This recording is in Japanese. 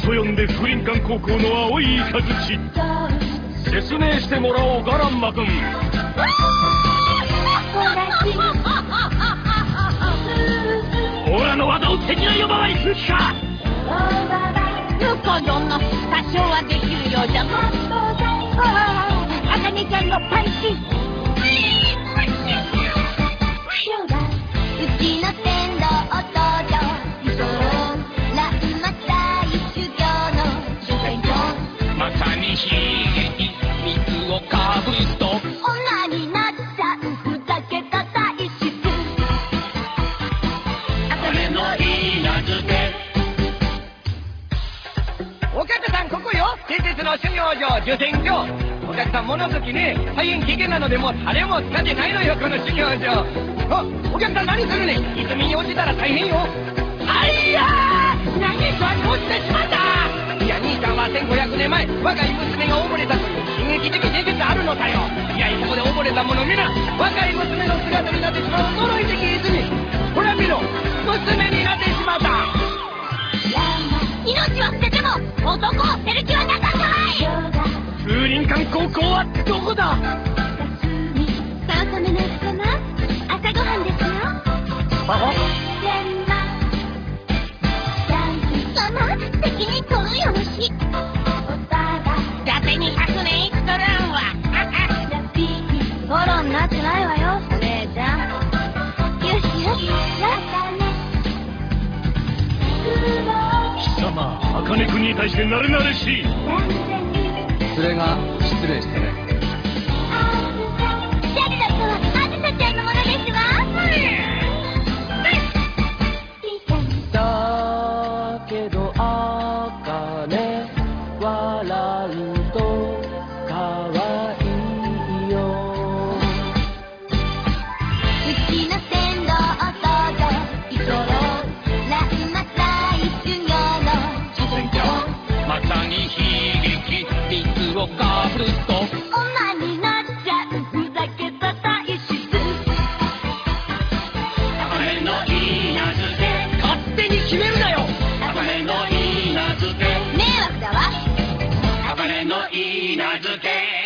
と呼んで風林館高校の青い雷。説明してもらおうガランマ君。オラの技を敵の呼ばわりする気か。 向こうどんの多少はできるようじゃぞ。あかねちゃんのパンチ。うちの天道とまさに悲劇、水をかぶすと女になっちゃうふざけた体質。 茜の稲漬。 お客さん、ここよ。伝説の修行場、受験場。お客さん、物好きね。大変危険なのでもう誰も使ってないのよ、この修行場。あ、お客さん何するね。泉に落ちたら大変よ。あいやー、何かに落ちてしまった。いや、兄さんは1500年前、我が娘が溺れたという悲劇的事実あるのだよ。いや、そこで溺れた者皆、若い娘の姿になってしまう呪い的泉。ほら見ろ、娘になってしまった。 命は捨てても男を捨てる気はなかったわい。 風林館高校はどこだ。 3度目の朝な、朝ごはんですよ。敵に取るよろし。だてに100年生きとらんわ。フォローになってないわよ、お姉ちゃん。よしよし、 貴様、茜君に対してなれなれしい。 それが失礼してね。 ジャルダとはあずさちゃんのものですわ。 だけど茜笑うと可愛いよ。 うちの天道と居候、乱魔大修行の受験場。 まさに悲劇、水をかぶすと女になっちゃうふざけた体質。 茜の稲漬。 勝手に決めるなよ。 茜の稲漬。 迷惑だわ。 茜の稲漬。